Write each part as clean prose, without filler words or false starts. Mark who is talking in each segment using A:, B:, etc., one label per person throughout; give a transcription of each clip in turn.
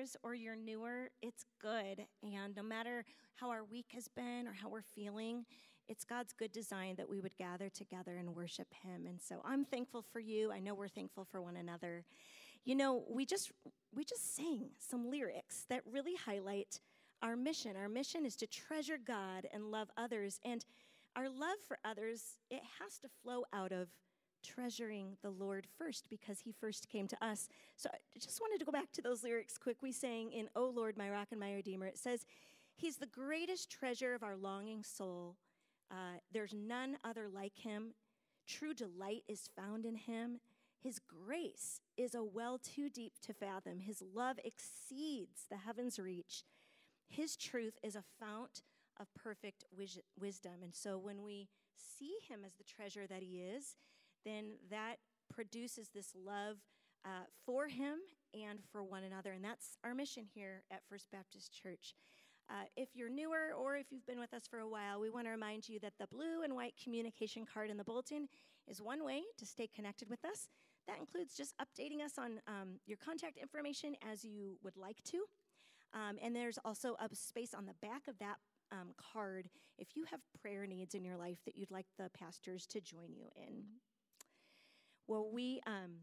A: visitors or you're newer, it's good. And no matter how our week has been or how we're feeling, it's God's good design that we would gather together and worship him. And so I'm thankful for you. I know we're thankful for one another. You know, we just sang some lyrics that really highlight our mission. Our mission is to treasure God and love others. And our love for others, it has to flow out of treasuring the Lord first, because he first came to us. So I just wanted to go back to those lyrics quick. We sang in "O Lord, my rock and my redeemer." It says, he's the greatest treasure of our longing soul. There's none other like him. True delight is found in him. His grace is a well too deep to fathom. His love exceeds the heavens' reach. His truth is a fount of perfect wisdom. And so when we see him as the treasure that he is, then that produces this love for him and for one another. And that's our mission here at First Baptist Church. If you're newer or if you've been with us for a while, we want to remind you that the blue and white communication card in the bulletin is one way to stay connected with us. That includes just updating us on your contact information as you would like to. And there's also a space on the back of that card if you have prayer needs in your life that you'd like the pastors to join you in. Well, we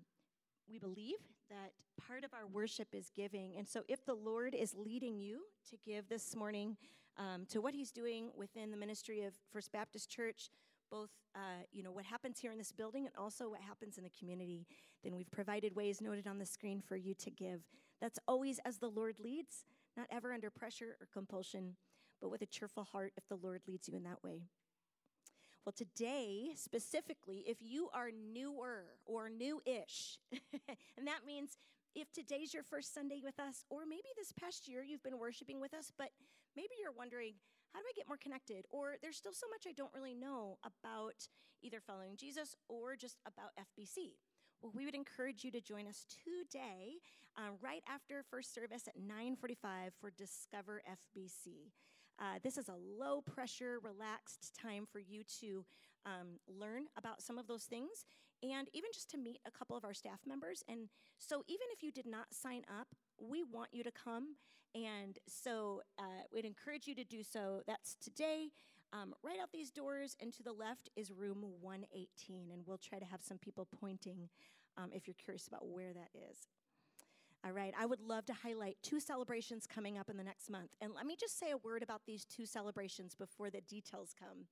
A: believe that part of our worship is giving. And so if the Lord is leading you to give this morning to what he's doing within the ministry of First Baptist Church, both what happens here in this building and also what happens in the community, then we've provided ways noted on the screen for you to give. That's always as the Lord leads, not ever under pressure or compulsion, but with a cheerful heart if the Lord leads you in that way. Well, today, specifically, if you are newer or new-ish, and that means if today's your first Sunday with us, or maybe this past year you've been worshiping with us, but maybe you're wondering, how do I get more connected? Or there's still so much I don't really know about either following Jesus or just about FBC. Well, we would encourage you to join us today, right after first service at 9:45 for Discover FBC. This is a low-pressure, relaxed time for you to learn about some of those things and even just to meet a couple of our staff members. And so even if you did not sign up, we want you to come. And so we'd encourage you to do so. That's today. Right out these doors and to the left is room 118. And we'll try to have some people pointing if you're curious about where that is. All right, I would love to highlight 2 celebrations coming up in the next month. And let me just say a word about these 2 celebrations before the details come.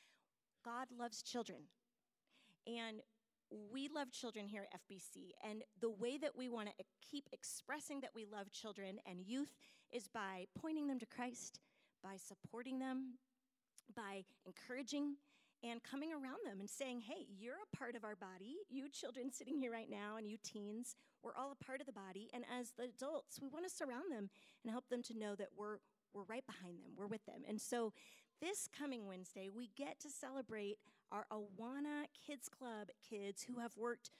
A: God loves children. And we love children here at FBC. And the way that we want to keep expressing that we love children and youth is by pointing them to Christ, by supporting them, by encouraging and coming around them and saying, hey, you're a part of our body. You children sitting here right now and you teens, we're all a part of the body. And as the adults, we want to surround them and help them to know that we're right behind them. We're with them. And so this coming Wednesday, we get to celebrate our Awana Kids Club kids who have worked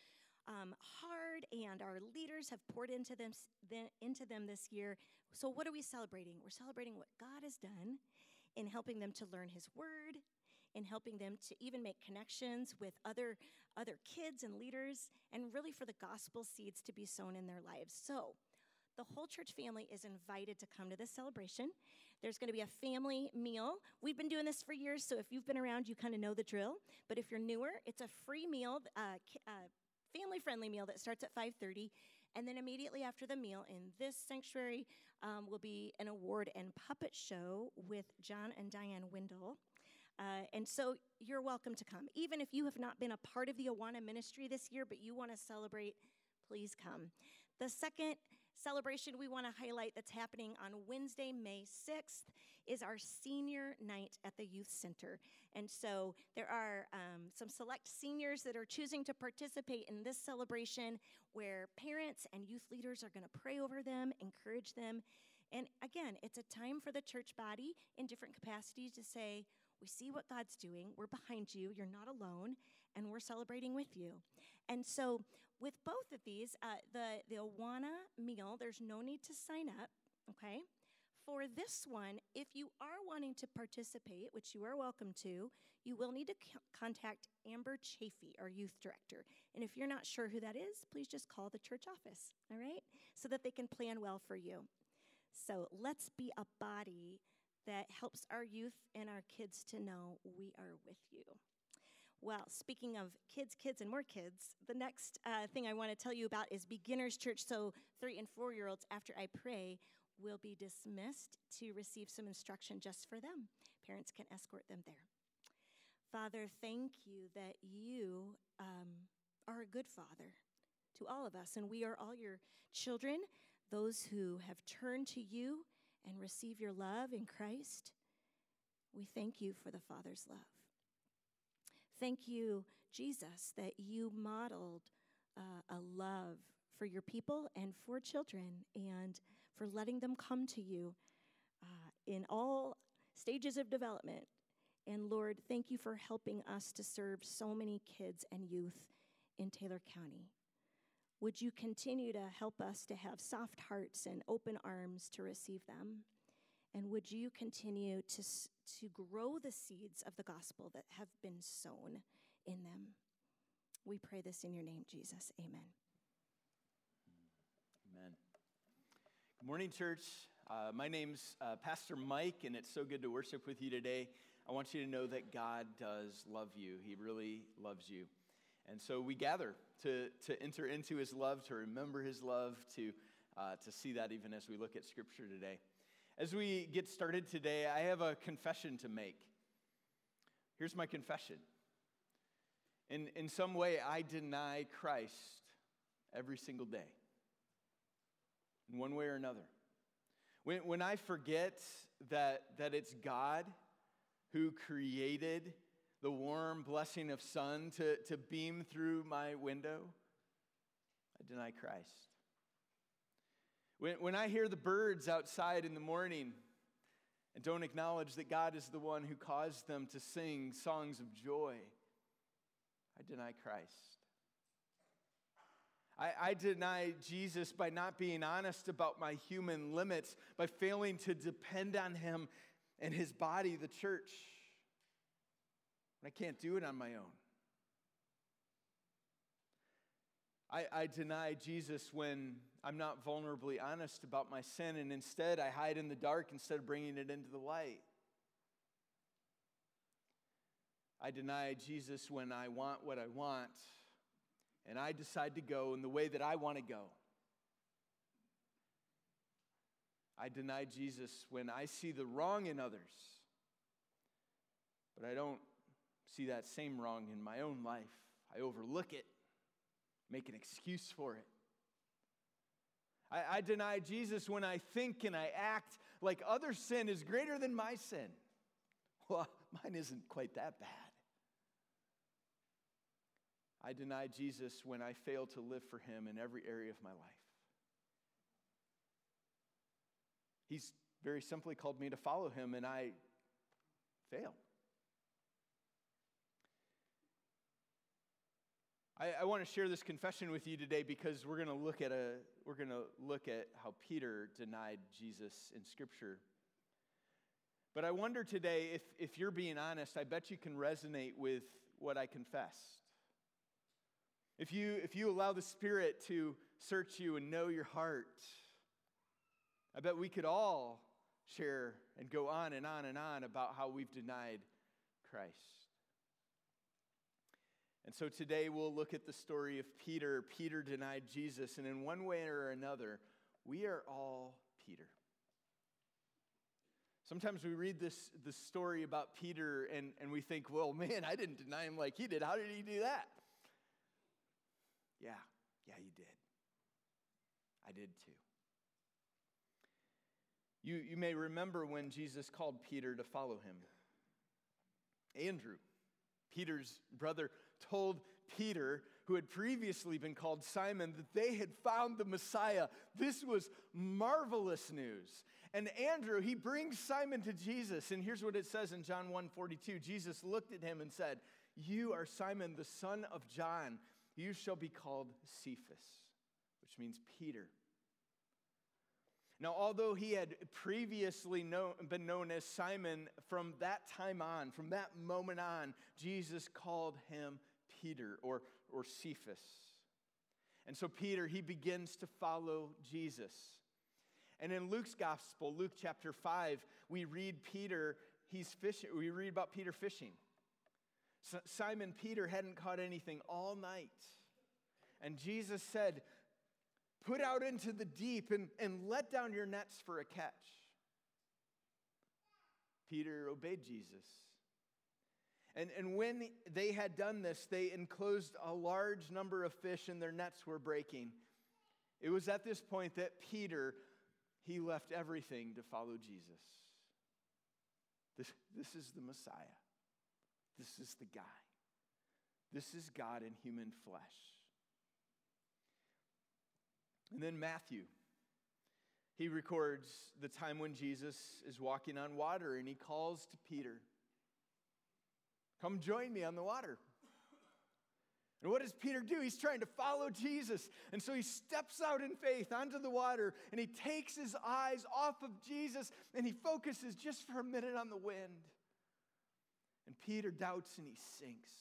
A: hard, and our leaders have poured into them this year. So what are we celebrating? We're celebrating what God has done in helping them to learn his word, in helping them to even make connections with other kids and leaders, and really for the gospel seeds to be sown in their lives. So the whole church family is invited to come to this celebration. There's going to be a family meal. We've been doing this for years, so if you've been around, you kind of know the drill. But if you're newer, it's a free meal, family-friendly meal that starts at 5:30. And then immediately after the meal in this sanctuary will be an award and puppet show with John and Diane Windle. And so you're welcome to come. Even if you have not been a part of the Awana ministry this year, but you want to celebrate, please come. The second celebration we want to highlight that's happening on Wednesday, May 6th, is our senior night at the youth center. And so there are some select seniors that are choosing to participate in this celebration where parents and youth leaders are going to pray over them, encourage them. And again, it's a time for the church body in different capacities to say, we see what God's doing, we're behind you, you're not alone, and we're celebrating with you. And so with both of these, the Awana meal, there's no need to sign up, okay? for this one, if you are wanting to participate, which you are welcome to, you will need to contact Amber Chafee, our youth director. And if you're not sure who that is, please just call the church office, all right? So that they can plan well for you. So let's be a body that helps our youth and our kids to know we are with you. Well, speaking of kids, and more kids, the next thing I want to tell you about is Beginners Church. So 3 and 4-year-olds, after I pray, will be dismissed to receive some instruction just for them. Parents can escort them there. Father, thank you that you are a good father to all of us, and we are all your children, those who have turned to you and receive your love in Christ. We thank you for the Father's love. Thank you, Jesus, that you modeled a love for your people and for children, and for letting them come to you in all stages of development. And Lord, thank you for helping us to serve so many kids and youth in Taylor County. Would you continue to help us to have soft hearts and open arms to receive them? And would you continue to grow the seeds of the gospel that have been sown in them? We pray this in your name, Jesus. Amen.
B: Amen. Good morning, church. My name's Pastor Mike, and it's so good to worship with you today. I want you to know that God does love you. He really loves you. And so we gather to enter into his love, to remember his love, to see that even as we look at Scripture today. As we get started today, I have a confession to make. Here's my confession. In some way, I deny Christ every single day, in one way or another. When I forget that it's God who created the warm blessing of sun to beam through my window, I deny Christ. When I hear the birds outside in the morning and don't acknowledge that God is the one who caused them to sing songs of joy, I deny Christ. I deny Jesus by not being honest about my human limits, by failing to depend on him and his body, the church. I can't do it on my own. I deny Jesus when I'm not vulnerably honest about my sin, and instead I hide in the dark instead of bringing it into the light. I deny Jesus when I want what I want, and I decide to go in the way that I want to go. I deny Jesus when I see the wrong in others, but I don't see that same wrong in my own life. I overlook it, make an excuse for it. I deny Jesus when I think and I act like other sin is greater than my sin. Well, mine isn't quite that bad. I deny Jesus when I fail to live for him in every area of my life. He's very simply called me to follow him, and I fail. I want to share this confession with you today because we're going to look at how Peter denied Jesus in Scripture. But I wonder today, if you're being honest, I bet you can resonate with what I confessed. If you allow the Spirit to search you and know your heart, I bet we could all share and go on and on and on about how we've denied Christ. And so today we'll look at the story of Peter. Peter denied Jesus, and in one way or another, we are all Peter. Sometimes we read this story about Peter and we think, well, man, I didn't deny him like he did. How did he do that? Yeah, you did. I did too. You may remember when Jesus called Peter to follow him. Andrew, Peter's brother, told Peter, who had previously been called Simon, that they had found the Messiah. This was marvelous news. And Andrew, he brings Simon to Jesus. And here's what it says in John 1:42. Jesus looked at him and said, "You are Simon, the son of John. You shall be called Cephas," which means Peter. Now, although he had previously been known as Simon, from that time on, from that moment on, Jesus called him Peter or Cephas. And so Peter, he begins to follow Jesus. And in Luke's gospel, Luke chapter 5, we read we read about Peter fishing. Simon Peter hadn't caught anything all night. And Jesus said, "Put out into the deep and let down your nets for a catch." Peter obeyed Jesus. And when they had done this, they enclosed a large number of fish and their nets were breaking. It was at this point that Peter, he left everything to follow Jesus. This is the Messiah. This is the guy. This is God in human flesh. And then Matthew, he records the time when Jesus is walking on water and he calls to Peter, "Come join me on the water." And what does Peter do? He's trying to follow Jesus. And so he steps out in faith onto the water and he takes his eyes off of Jesus and he focuses just for a minute on the wind. And Peter doubts and he sinks.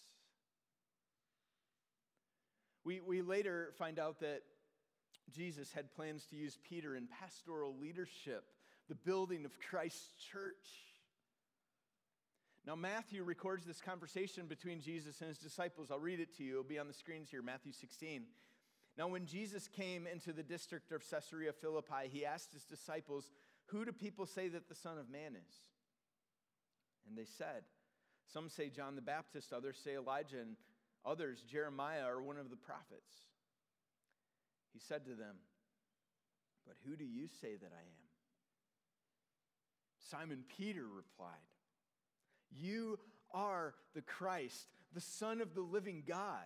B: We later find out that Jesus had plans to use Peter in pastoral leadership, the building of Christ's church. Now, Matthew records this conversation between Jesus and his disciples. I'll read it to you. It'll be on the screens here, Matthew 16. Now, when Jesus came into the district of Caesarea Philippi, he asked his disciples, "Who do people say that the Son of Man is?" And they said, "Some say John the Baptist, others say Elijah, and others Jeremiah or one of the prophets." He said to them, "But who do you say that I am?" Simon Peter replied, "You are the Christ, the Son of the living God."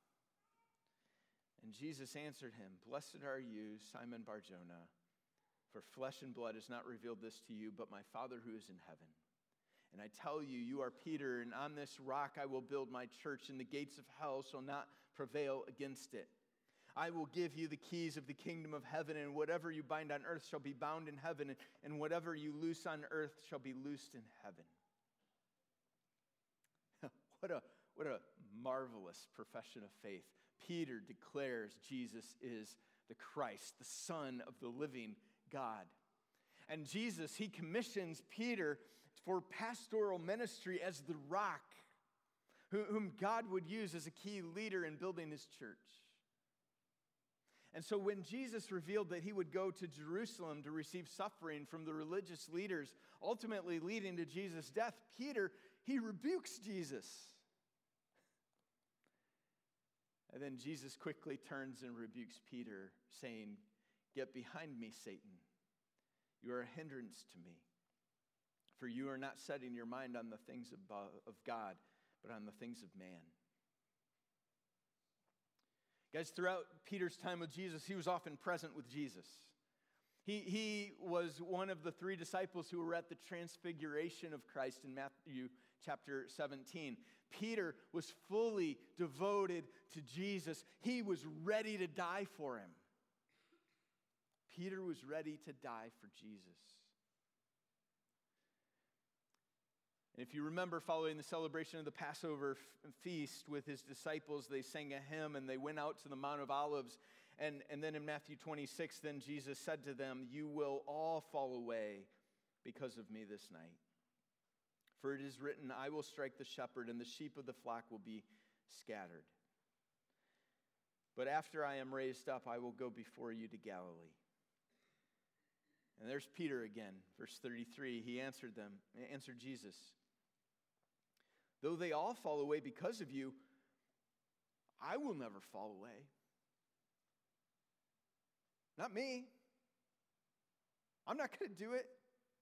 B: And Jesus answered him, "Blessed are you, Simon Bar-Jonah, for flesh and blood has not revealed this to you, but my Father who is in heaven. And I tell you, you are Peter, and on this rock I will build my church, and the gates of hell shall not prevail against it. I will give you the keys of the kingdom of heaven, and whatever you bind on earth shall be bound in heaven, and whatever you loose on earth shall be loosed in heaven." What a marvelous profession of faith. Peter declares Jesus is the Christ, the Son of the living God. And Jesus, he commissions Peter for pastoral ministry as the rock, whom God would use as a key leader in building his church. And so when Jesus revealed that he would go to Jerusalem to receive suffering from the religious leaders, ultimately leading to Jesus' death, Peter, he rebukes Jesus. And then Jesus quickly turns and rebukes Peter, saying, "Get behind me, Satan. You are a hindrance to me. For you are not setting your mind on the things of God, but on the things of man." Guys, throughout Peter's time with Jesus, he was often present with Jesus. He was one of the three disciples who were at the transfiguration of Christ in Matthew chapter 17. Peter was fully devoted to Jesus. He was ready to die for him. Peter was ready to die for Jesus. And if you remember, following the celebration of the Passover feast with his disciples, they sang a hymn and they went out to the Mount of Olives. And then in Matthew 26, then Jesus said to them, "You will all fall away because of me this night. For it is written, I will strike the shepherd, and the sheep of the flock will be scattered. But after I am raised up, I will go before you to Galilee." And there's Peter again, verse 33. He answered Jesus, "Though they all fall away because of you, I will never fall away." Not me. I'm not going to do it.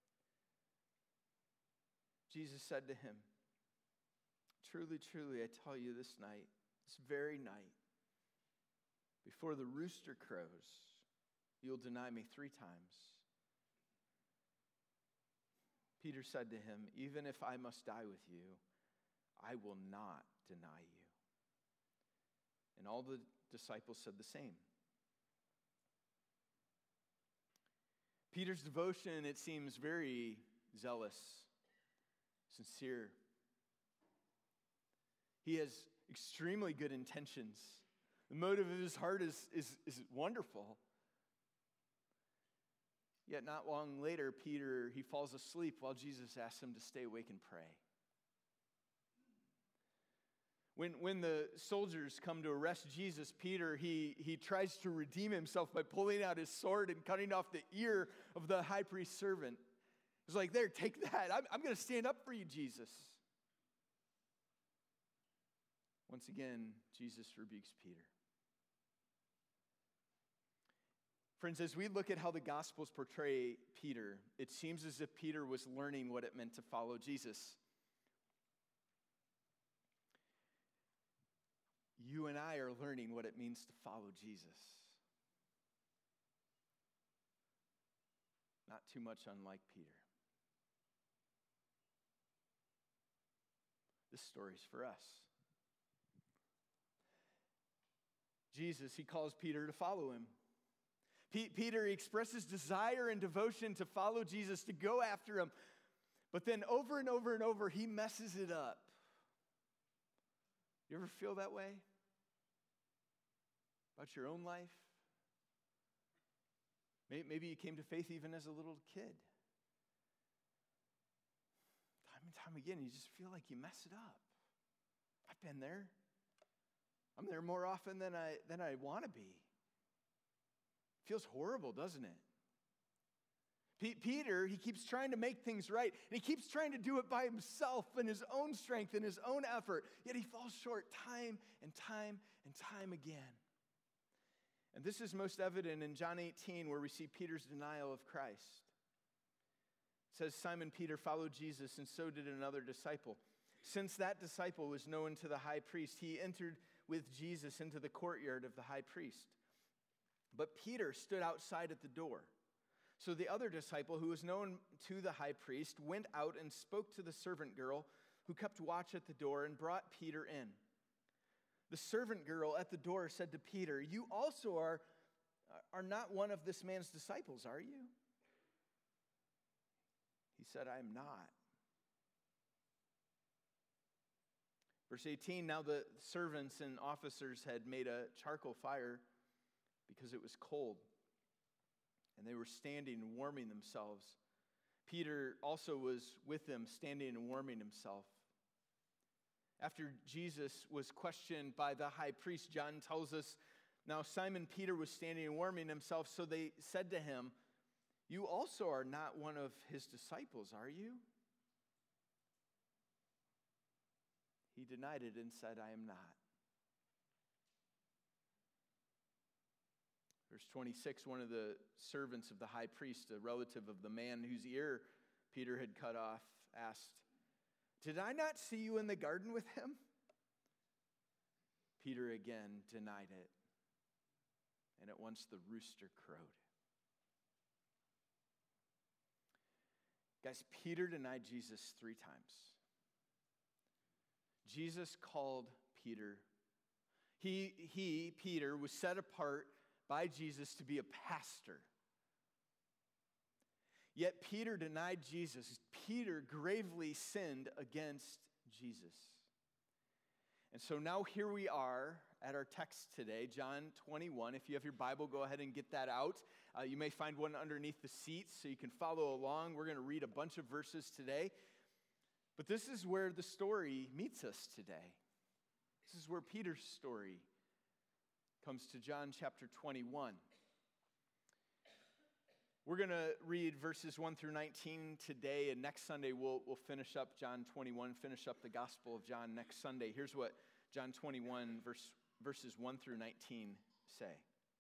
B: Jesus said to him, "Truly, truly, I tell you this night, this very night, before the rooster crows, you'll deny me 3 times. Peter said to him, "Even if I must die with you, I will not deny you." And all the disciples said the same. Peter's devotion, it seems very zealous, sincere. He has extremely good intentions. The motive of his heart is wonderful. Yet not long later, Peter, he falls asleep while Jesus asks him to stay awake and pray. When the soldiers come to arrest Jesus, Peter, he tries to redeem himself by pulling out his sword and cutting off the ear of the high priest's servant. He's like, there, take that. I'm going to stand up for you, Jesus. Once again, Jesus rebukes Peter. Friends, as we look at how the Gospels portray Peter, it seems as if Peter was learning what it meant to follow Jesus. You and I are learning what it means to follow Jesus. Not too much unlike Peter. This story's for us. Jesus, he calls Peter to follow him. Peter expresses desire and devotion to follow Jesus, to go after him. But then over and over and over, he messes it up. You ever feel that way? About your own life? Maybe you came to faith even as a little kid. Time and time again, you just feel like you mess it up. I've been there. I'm there more often than I want to be. Feels horrible, doesn't it? Peter, he keeps trying to make things right, and he keeps trying to do it by himself in his own strength and his own effort, yet he falls short time and time and time again. And this is most evident in John 18, where we see Peter's denial of Christ. It says, Simon Peter followed Jesus, and so did another disciple. Since that disciple was known to the high priest, he entered with Jesus into the courtyard of the high priest. But Peter stood outside at the door. So the other disciple, who was known to the high priest, went out and spoke to the servant girl who kept watch at the door and brought Peter in. The servant girl at the door said to Peter, "You also are not one of this man's disciples, are you?" He said, "I am not." Verse 18, now the servants and officers had made a charcoal fire because it was cold, and they were standing and warming themselves. Peter also was with them, standing and warming himself. After Jesus was questioned by the high priest, John tells us, now Simon Peter was standing and warming himself, so they said to him, "You also are not one of his disciples, are you?" He denied it and said, "I am not." Verse 26, one of the servants of the high priest, a relative of the man whose ear Peter had cut off, asked, "Did I not see you in the garden with him?" Peter again denied it, and at once the rooster crowed. Guys, Peter denied Jesus 3 times. Jesus called Peter. Peter, was set apart by Jesus to be a pastor. Yet Peter denied Jesus. Peter gravely sinned against Jesus. And so now here we are at our text today, John 21. If you have your Bible, go ahead and get that out. You may find one underneath the seats so you can follow along. We're going to read a bunch of verses today. But this is where the story meets us today. This is where Peter's story comes to John chapter 21. We're going to read verses 1 through 19 today, and next Sunday we'll finish up John 21, finish up the Gospel of John next Sunday. Here's what John 21, verses 1 through 19 say.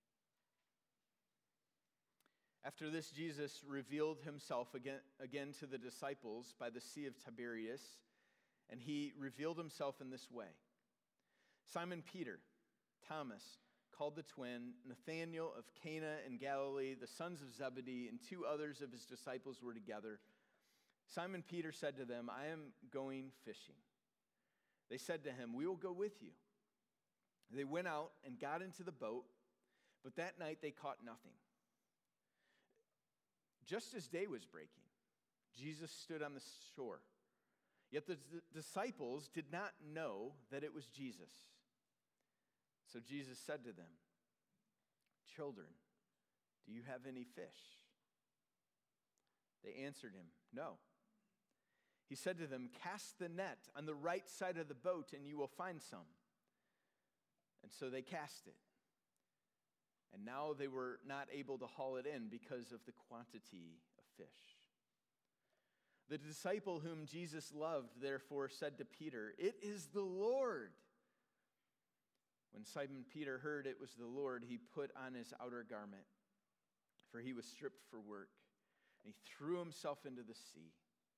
B: After this, Jesus revealed himself again to the disciples by the Sea of Tiberias, and he revealed himself in this way. Simon Peter, Thomas, called the twin, Nathanael of Cana in Galilee, the sons of Zebedee, and 2 others of his disciples were together. Simon Peter said to them, "I am going fishing." They said to him, "We will go with you." They went out and got into the boat, but that night they caught nothing. Just as day was breaking, Jesus stood on the shore. Yet the disciples did not know that it was Jesus. So Jesus said to them, "Children, do you have any fish?" They answered him, "No." He said to them, "Cast the net on the right side of the boat and you will find some." And so they cast it. And now they were not able to haul it in because of the quantity of fish. The disciple whom Jesus loved, therefore, said to Peter, "It is the Lord." When Simon Peter heard it was the Lord, he put on his outer garment, for he was stripped for work, and he threw himself into the sea.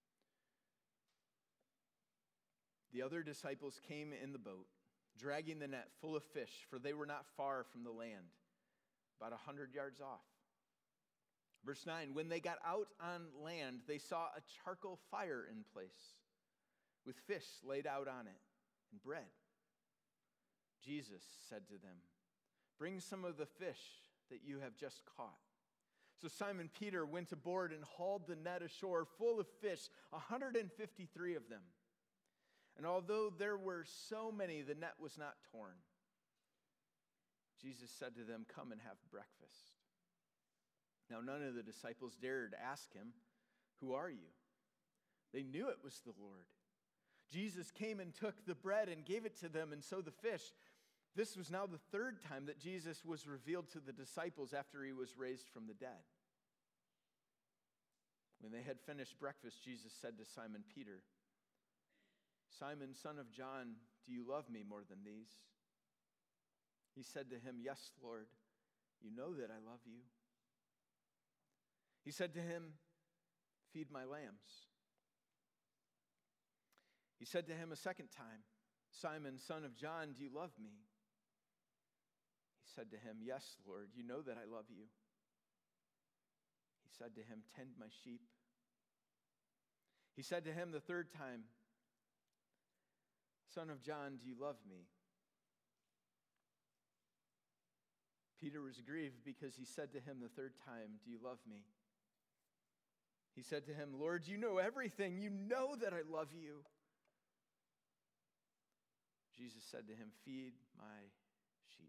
B: The other disciples came in the boat, dragging the net full of fish, for they were not far from the land, about 100 yards off. Verse 9, when they got out on land, they saw a charcoal fire in place, with fish laid out on it, and bread. Jesus said to them, "Bring some of the fish that you have just caught." So Simon Peter went aboard and hauled the net ashore full of fish, 153 of them. And although there were so many, the net was not torn. Jesus said to them, "Come and have breakfast." Now none of the disciples dared ask him, "Who are you?" They knew it was the Lord. Jesus came and took the bread and gave it to them, and so the fish. This was now the third time that Jesus was revealed to the disciples after he was raised from the dead. When they had finished breakfast, Jesus said to Simon Peter, "Simon, son of John, do you love me more than these?" He said to him, "Yes, Lord, you know that I love you." He said to him, "Feed my lambs." He said to him a second time, "Simon, son of John, do you love me?" He said to him, "Yes, Lord, you know that I love you." He said to him, "Tend my sheep." He said to him the third time, "Son of John, do you love me?" Peter was grieved because he said to him the third time, "Do you love me?" He said to him, "Lord, you know everything. You know that I love you." Jesus said to him, "Feed my sheep.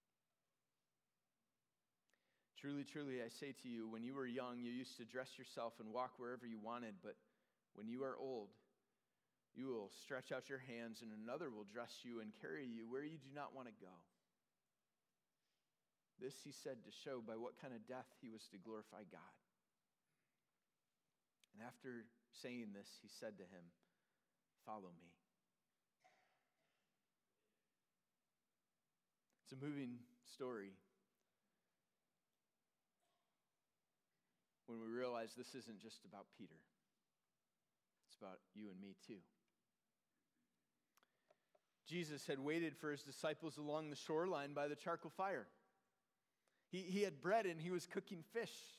B: Truly, truly, I say to you, when you were young, you used to dress yourself and walk wherever you wanted, but when you are old, you will stretch out your hands and another will dress you and carry you where you do not want to go." This he said to show by what kind of death he was to glorify God. And after saying this, he said to him, "Follow me." It's a moving story when we realize this isn't just about Peter. It's about you and me too. Jesus had waited for his disciples along the shoreline by the charcoal fire. He had bread and he was cooking fish.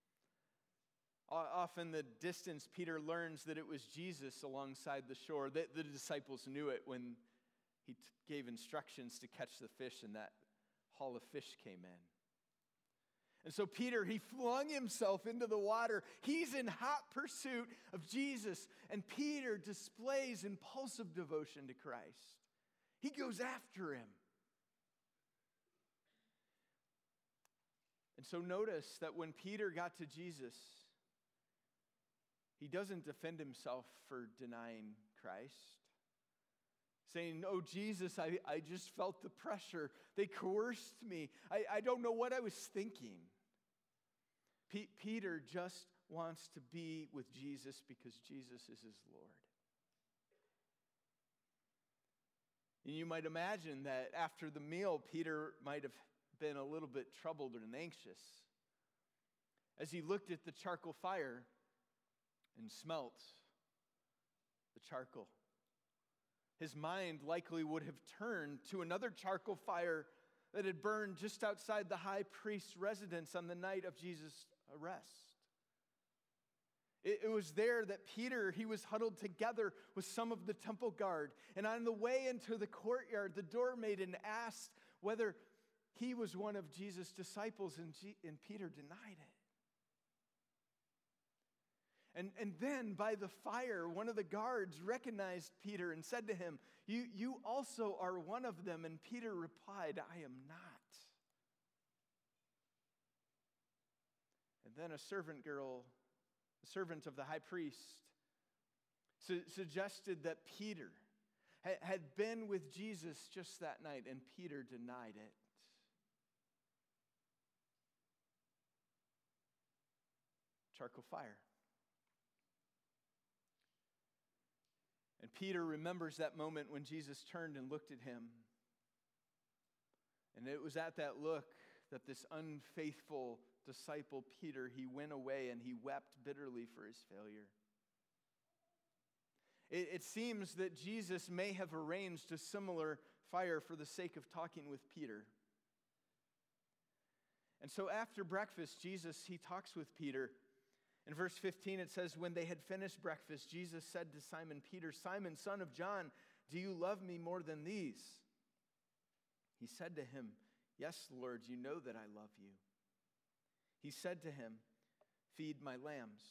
B: Off in the distance, Peter learns that it was Jesus alongside the shore. The disciples knew it when he gave instructions to catch the fish and that haul of fish came in. And so Peter, he flung himself into the water. He's in hot pursuit of Jesus. And Peter displays impulsive devotion to Christ. He goes after him. And so notice that when Peter got to Jesus, he doesn't defend himself for denying Christ, saying, "Oh, Jesus, I just felt the pressure. They coerced me. I don't know what I was thinking." Peter just wants to be with Jesus because Jesus is his Lord. And you might imagine that after the meal, Peter might have been a little bit troubled and anxious as he looked at the charcoal fire and smelt the charcoal. His mind likely would have turned to another charcoal fire that had burned just outside the high priest's residence on the night of Jesus' arrest. It was there that Peter, he was huddled together with some of the temple guard. And on the way into the courtyard, the doormaiden asked whether he was one of Jesus' disciples, and Peter denied it. And then by the fire, one of the guards recognized Peter and said to him, You also are one of them. And Peter replied, I am not. And then a servant of the high priest, suggested that Peter had been with Jesus just that night, and Peter denied it. Charcoal fire. And Peter remembers that moment when Jesus turned and looked at him. And it was at that look that this unfaithful disciple, Peter, he went away and he wept bitterly for his failure. It seems that Jesus may have arranged a similar fire for the sake of talking with Peter. And so after breakfast, Jesus, he talks with Peter. In verse 15, it says, when they had finished breakfast, Jesus said to Simon Peter, Simon, son of John, do you love me more than these? He said to him, yes, Lord, you know that I love you. He said to him, feed my lambs.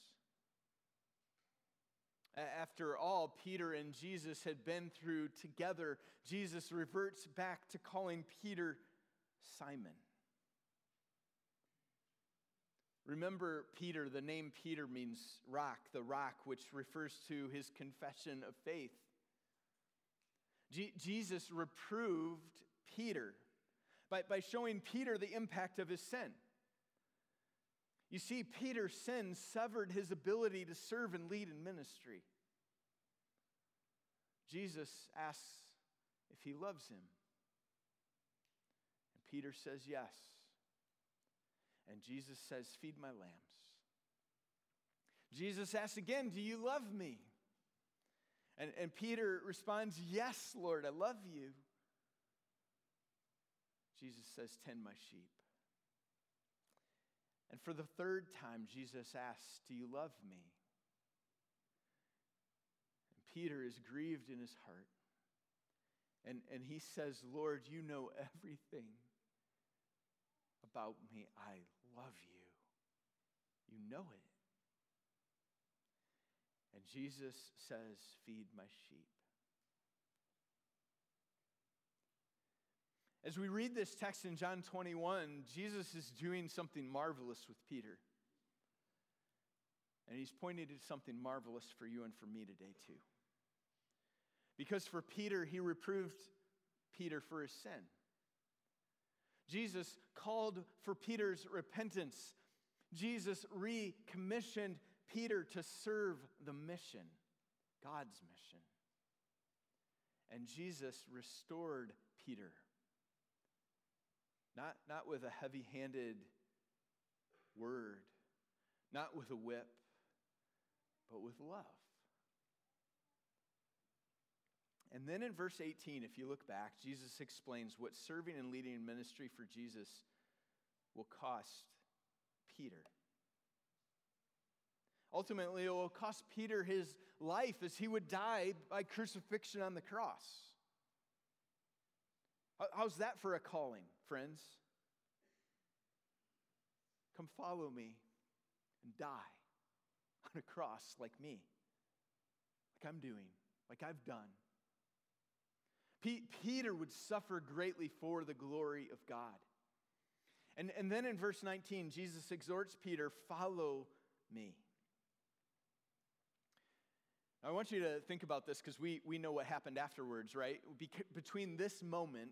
B: After all Peter and Jesus had been through together, Jesus reverts back to calling Peter Simon. Remember Peter, the name Peter means rock, the rock which refers to his confession of faith. Jesus reproved Peter by showing Peter the impact of his sin. You see, Peter's sin severed his ability to serve and lead in ministry. Jesus asks if he loves him. And Peter says yes. And Jesus says, feed my lambs. Jesus asks again, do you love me? And Peter responds, yes, Lord, I love you. Jesus says, tend my sheep. And for the third time, Jesus asks, do you love me? And Peter is grieved in his heart. And he says, Lord, you know everything about me. I love you. You know it. And Jesus says, feed my sheep. As we read this text in John 21, Jesus is doing something marvelous with Peter. And he's pointing to something marvelous for you and for me today too. Because for Peter, he reproved Peter for his sin. Jesus called for Peter's repentance. Jesus recommissioned Peter to serve the mission, God's mission. And Jesus restored Peter. Not with a heavy-handed word, not with a whip, but with love. And then in verse 18, if you look back, Jesus explains what serving and leading in ministry for Jesus will cost Peter. Ultimately, it will cost Peter his life as he would die by crucifixion on the cross. How's that for a calling, friends? Come follow me and die on a cross like me, like I'm doing, like I've done. Peter would suffer greatly for the glory of God. And then in verse 19, Jesus exhorts Peter, follow me. Now, I want you to think about this because we know what happened afterwards, right? Between this moment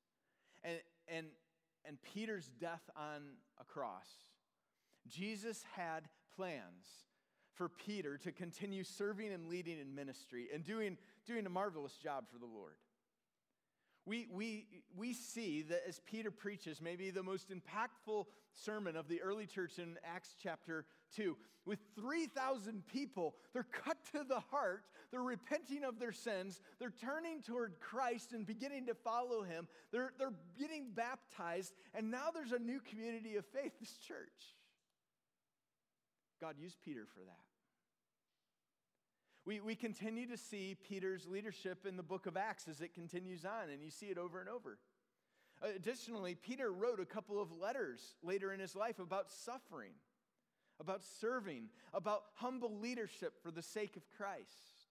B: and Peter's death on a cross, Jesus had plans for Peter to continue serving and leading in ministry and doing a marvelous job for the Lord. We see that as Peter preaches maybe the most impactful sermon of the early church in Acts chapter 2, with 3,000 people, they're cut to the heart, they're repenting of their sins, they're turning toward Christ and beginning to follow him, they're getting baptized, and now there's a new community of faith, this church. God used Peter for that. We continue to see Peter's leadership in the book of Acts as it continues on, and you see it over and over. Additionally, Peter wrote a couple of letters later in his life about suffering. about serving, about humble leadership for the sake of Christ.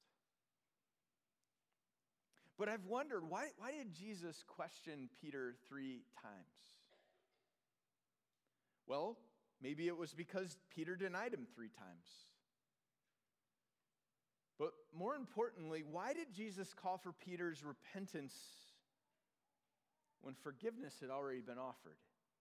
B: But I've wondered, why did Jesus question Peter 3 times? Well, maybe it was because Peter denied him 3 times. But more importantly, why did Jesus call for Peter's repentance when forgiveness had already been offered?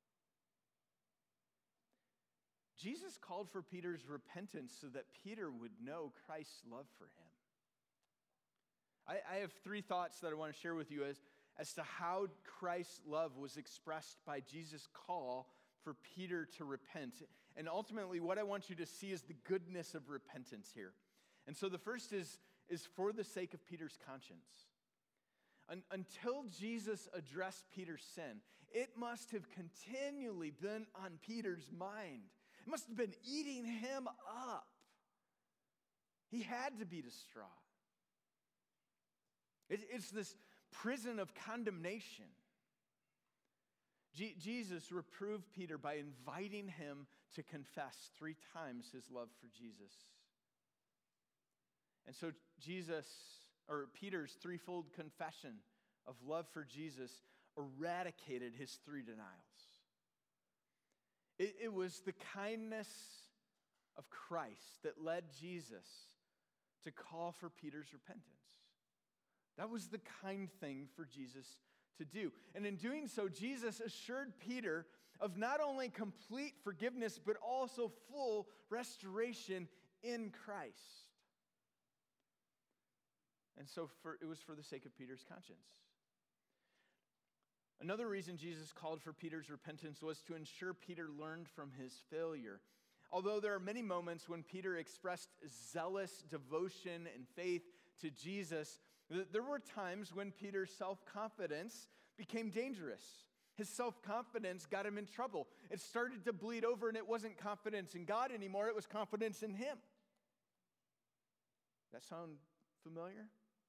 B: Jesus called for Peter's repentance so that Peter would know Christ's love for him. I have 3 thoughts that I want to share with you as to how Christ's love was expressed by Jesus' call for Peter to repent. And ultimately, what I want you to see is the goodness of repentance here. And so the first is for the sake of Peter's conscience. Until Jesus addressed Peter's sin, it must have continually been on Peter's mind. It must have been eating him up. He had to be distraught. It's this prison of condemnation. Jesus reproved Peter by inviting him to confess 3 times his love for Jesus. And so Peter's threefold confession of love for Jesus eradicated his 3 denials. It was the kindness of Christ that led Jesus to call for Peter's repentance. That was the kind thing for Jesus to do. And in doing so, Jesus assured Peter of not only complete forgiveness, but also full restoration in Christ. And so it was for the sake of Peter's conscience. Another reason Jesus called for Peter's repentance was to ensure Peter learned from his failure. Although there are many moments when Peter expressed zealous devotion and faith to Jesus, there were times when Peter's self-confidence became dangerous. His self-confidence got him in trouble. It started to bleed over, and it wasn't confidence in God anymore, it was confidence in him. That sound familiar?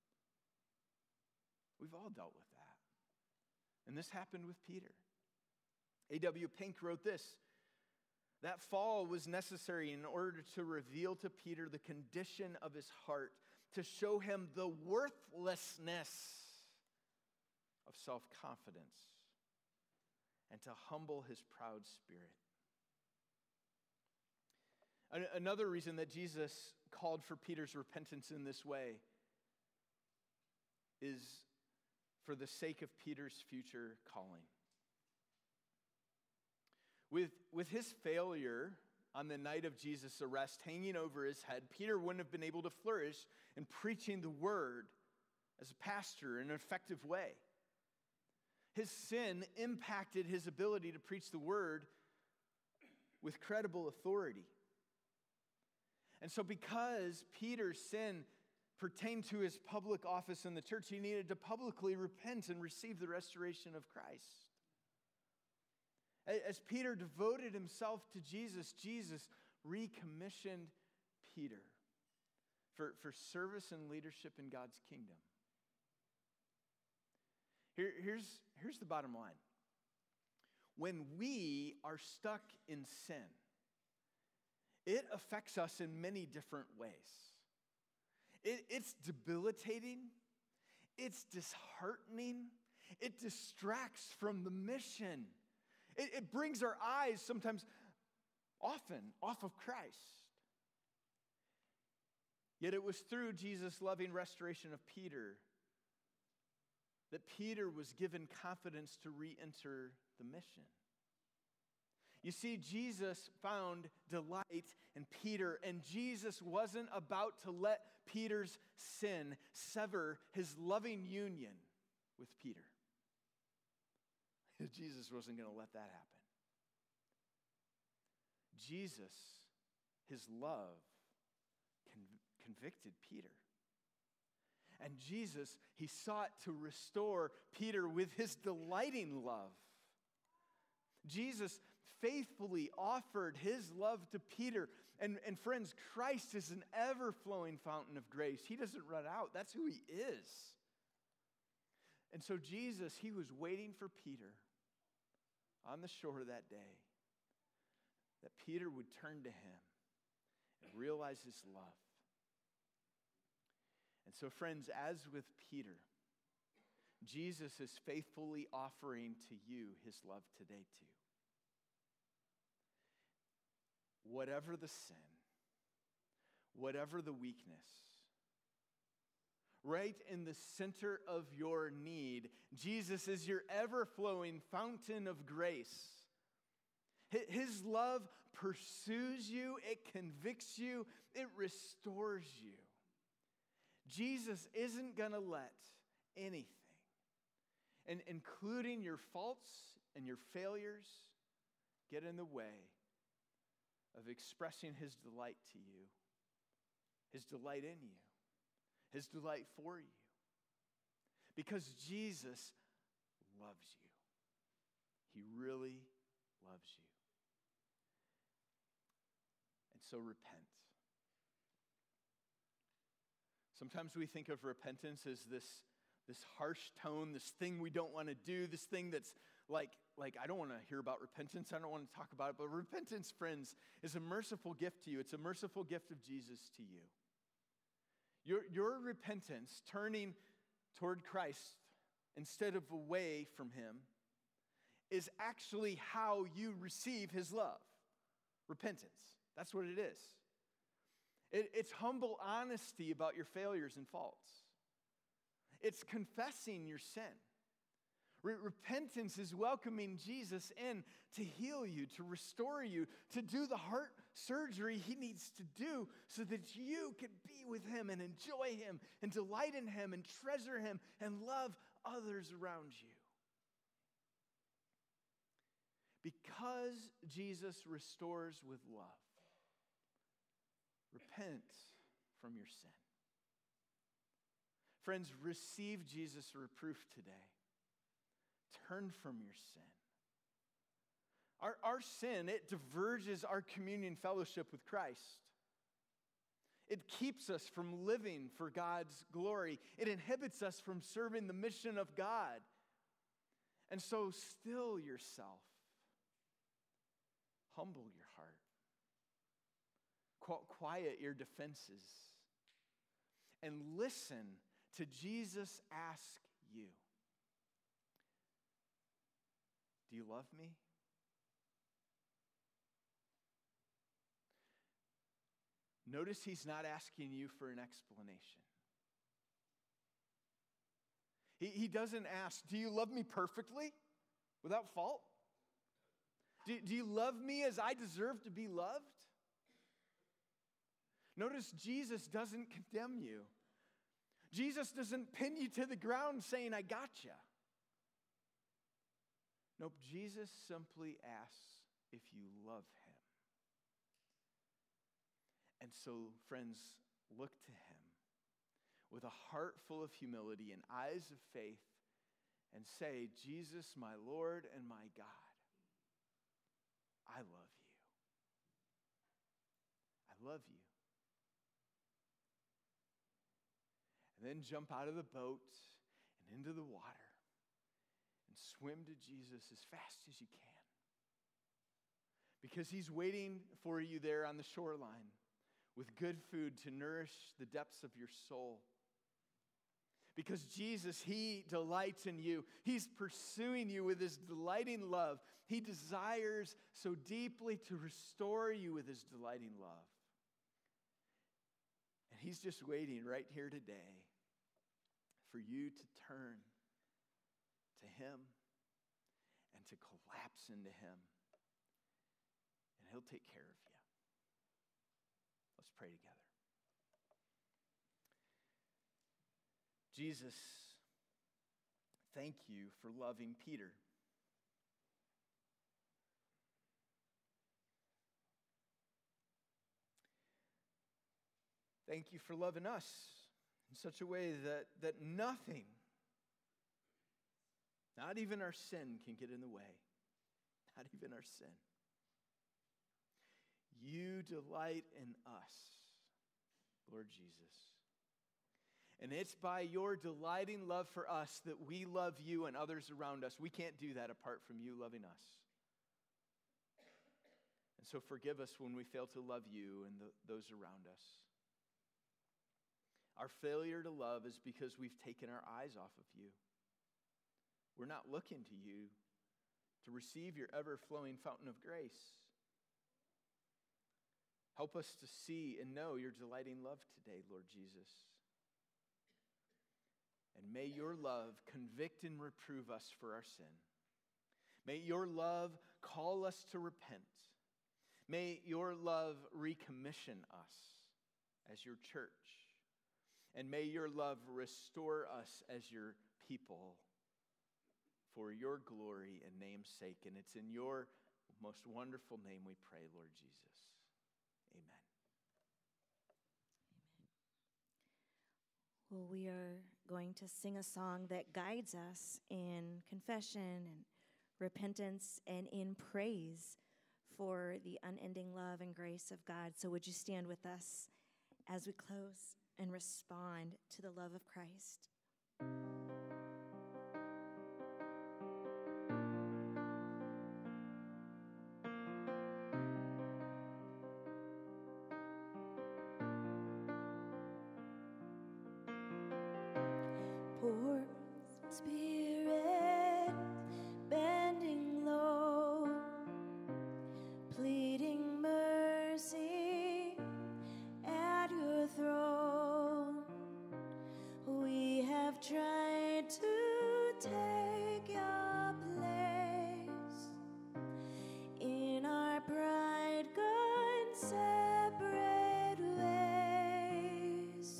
B: We've all dealt with that. And this happened with Peter. A.W. Pink wrote this: that fall was necessary in order to reveal to Peter the condition of his heart, to show him the worthlessness of self-confidence, and to humble his proud spirit. Another reason that Jesus called for Peter's repentance in this way is for the sake of Peter's future calling. With his failure on the night of Jesus' arrest hanging over his head, Peter wouldn't have been able to flourish in preaching the word as a pastor in an effective way. His sin impacted his ability to preach the word with credible authority. And so because Peter's sin pertained to his public office in the church, he needed to publicly repent and receive the restoration of Christ. As Peter devoted himself to Jesus, Jesus recommissioned Peter for service and leadership in God's kingdom. Here's the bottom line. When we are stuck in sin, it affects us in many different ways. It's debilitating. It's disheartening. It distracts from the mission. It brings our eyes often off of Christ. Yet it was through Jesus' loving restoration of Peter that Peter was given confidence to re-enter the mission. You see, Jesus found delight in Peter, and Jesus wasn't about to let Peter's sin sever his loving union with Peter. Jesus wasn't going to let that happen. Jesus, his love, convicted Peter. And Jesus, he sought to restore Peter with his delighting love. Jesus faithfully offered his love to Peter. And friends, Christ is an ever-flowing fountain of grace. He doesn't run out. That's who he is. And so Jesus, he was waiting for Peter on the shore that day. that Peter would turn to him and realize his love. And so, friends, as with Peter, Jesus is faithfully offering to you his love today too. Whatever the sin, whatever the weakness, right in the center of your need, Jesus is your ever-flowing fountain of grace. His love pursues you, it convicts you, it restores you. Jesus isn't going to let anything, and including your faults and your failures, get in the way of expressing his delight to you, his delight in you, his delight for you. Because Jesus loves you. He really loves you. And so repent. Sometimes we think of repentance as this harsh tone, this thing we don't want to do, this thing that's like I don't want to hear about repentance, I don't want to talk about it, but repentance, friends, is a merciful gift to you. It's a merciful gift of Jesus to you. Your repentance, turning toward Christ instead of away from him, is actually how you receive his love. Repentance. That's what it is. It's humble honesty about your failures and faults. It's confessing your sin. Repentance is welcoming Jesus in to heal you, to restore you, to do the heart surgery he needs to do so that you can be with him and enjoy him and delight in him and treasure him and love others around you. Because Jesus restores with love, repent from your sin. Friends, receive Jesus' reproof today. Turn from your sin. Our sin, it diverges our communion fellowship with Christ. It keeps us from living for God's glory. It inhibits us from serving the mission of God. And so still yourself. Humble your heart. Quiet your defenses. And listen to Jesus ask you, do you love me? Notice he's not asking you for an explanation. He doesn't ask, do you love me perfectly, without fault? Do you love me as I deserve to be loved? Notice Jesus doesn't condemn you. Jesus doesn't pin you to the ground saying, I gotcha. Nope, Jesus simply asks if you love him. And so, friends, look to him with a heart full of humility and eyes of faith and say, Jesus, my Lord and my God, I love you. I love you. And then jump out of the boat and into the water and swim to Jesus as fast as you can. Because he's waiting for you there on the shoreline with good food to nourish the depths of your soul. Because Jesus, he delights in you. He's pursuing you with his delighting love. He desires so deeply to restore you with his delighting love. And he's just waiting right here today for you to turn to him and to collapse into him. And he'll take care of you. Let's pray together. Jesus, thank you for loving Peter. Thank you for loving us in such a way that nothing, not even our sin, can get in the way. Not even our sin. You delight in us, Lord Jesus. And it's by your delighting love for us that we love you and others around us. We can't do that apart from you loving us. And so forgive us when we fail to love you and those around us. Our failure to love is because we've taken our eyes off of you. We're not looking to you to receive your ever-flowing fountain of grace. Help us to see and know your delighting love today, Lord Jesus. And may your love convict and reprove us for our sin. May your love call us to repent. May your love recommission us as your church. And may your love restore us as your people for your glory and name's sake. And it's in your most wonderful name we pray, Lord Jesus. Amen.
A: Well, we are going to sing a song that guides us in confession and repentance and in praise for the unending love and grace of God. So would you stand with us as we close and respond to the love of Christ? Poor Spirit, bending low, pleading mercy at your throne. We have tried to take your place. In our pride, gone separate ways.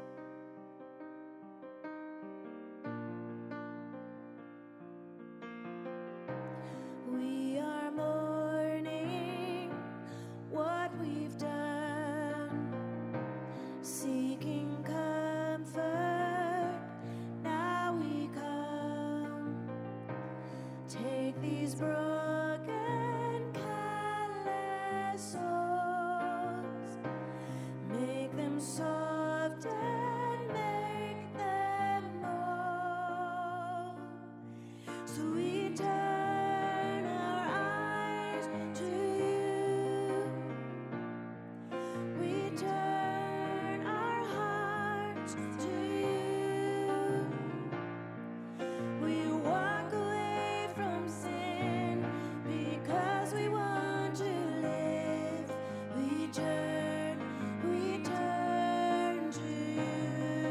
A: We are mourning what we've done, seeking comfort. Now we come. Take these broken, callous souls, make them soft and make them whole. So we turn our eyes to you. We turn our hearts to you. We walk away from sin because we want to live. We turn to you.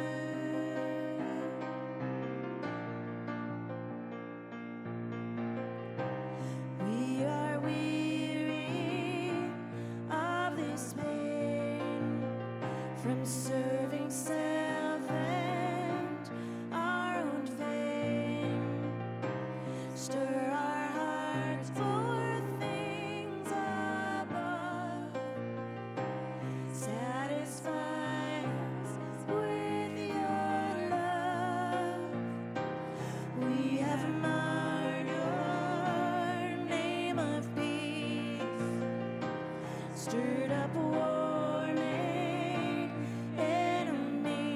A: We are weary of this pain, from serving self and our own fame. Stir our hearts for things above. Satisfy us with your love. We have marred your name of peace, stirred up war, made enemies.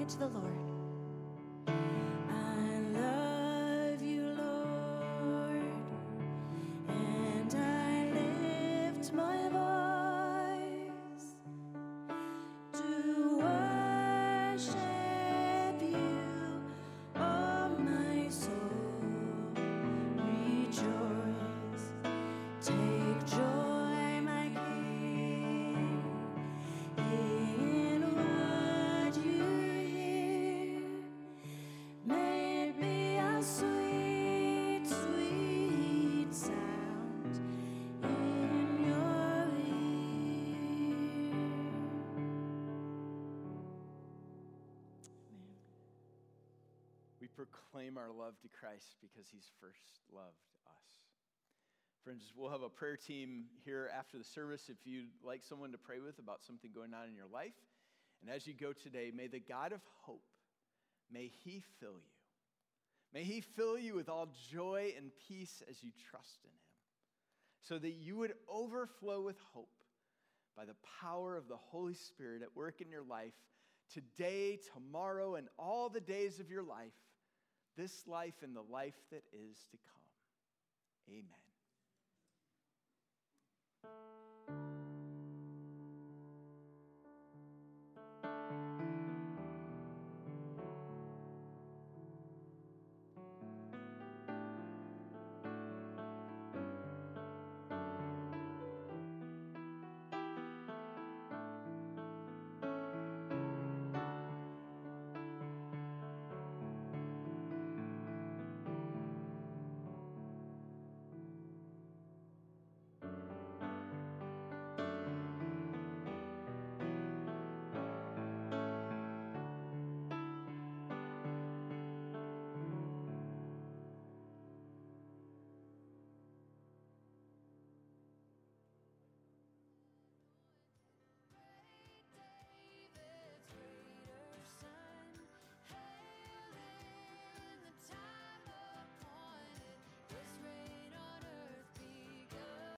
A: to the Lord. I love you, Lord, and I lift my voice to worship you, oh my soul, rejoice. Take joy, my King, in what you hear. May it be a sweet, sweet sound in your ear.
B: We proclaim our love to Christ because he's first loved us. Friends, we'll have a prayer team here after the service if you'd like someone to pray with about something going on in your life. And as you go today, may the God of hope, may he fill you. May he fill you with all joy and peace as you trust in him, so that you would overflow with hope by the power of the Holy Spirit at work in your life today, tomorrow, and all the days of your life, this life and the life that is to come. Amen.